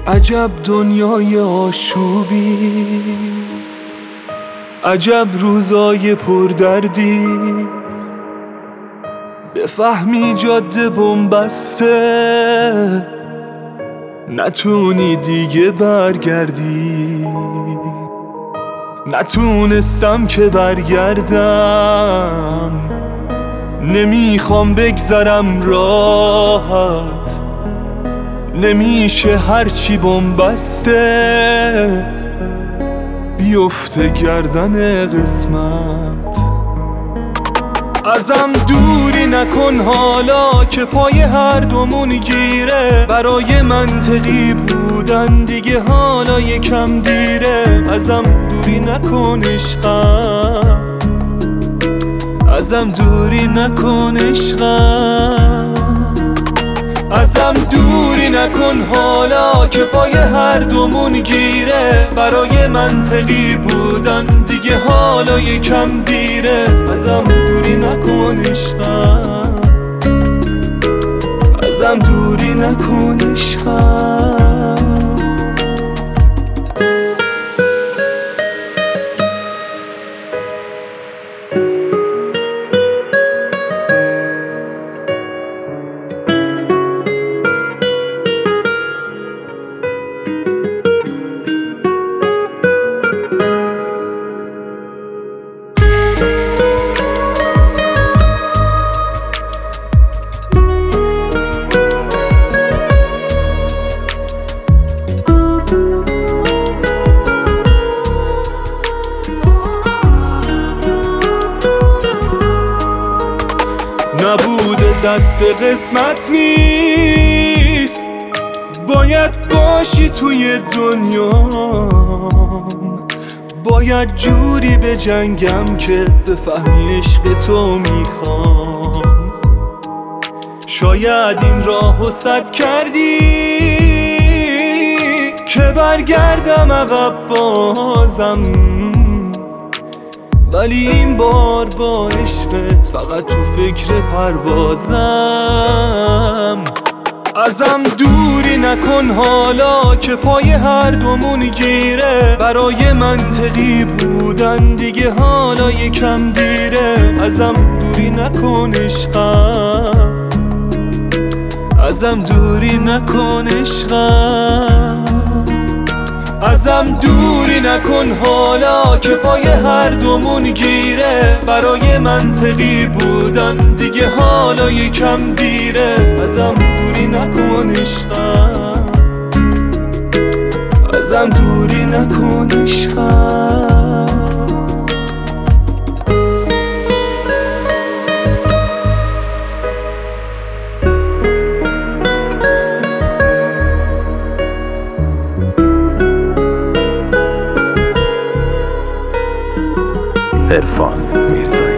عجب دنیای آشوبی، عجب روزای پردردی. بفهمی جاده بنبسته، نتونی دیگه برگردی. نتونستم که برگردم، نمیخوام بگذرم راحت. نمیشه هرچی بنبسته بیفته گردن قسمت. ازم دوری نکن حالا که پای هر دومون گیره. برای منطقی بودن دیگه حالا یکم دیره. ازم دوری نکن عشقم، ازم دوری نکن عشقم. ازم دوری نکن حالا که پای هر دومون گیره. برای منطقی بودن دیگه حالا یکم دیره. ازم دوری نکن عشقم، ازم دوری نکن عشقم. نبوده دست قسمت نیست، باید باشی توی دنیام. باید جوری بجنگم که بفهمی عشق تو میخوام. شاید این راهو سد کردی که برگردم عقب بازم، ولی این بار با عشقت فقط تو فکر پروازم. ازم دوری نکن حالا که پای هر دومون گیره. برای منطقی بودن دیگه حالا یکم دیره. ازم دوری نکن عشقم، ازم دوری نکن عشقم. ازم دوری نکن حالا که پای هر دومون گیره. برای منطقی بودن دیگه حالا یکم دیره. ازم دوری نکن عشقم، ازم دوری نکن عشقم. عرفان میرزایی.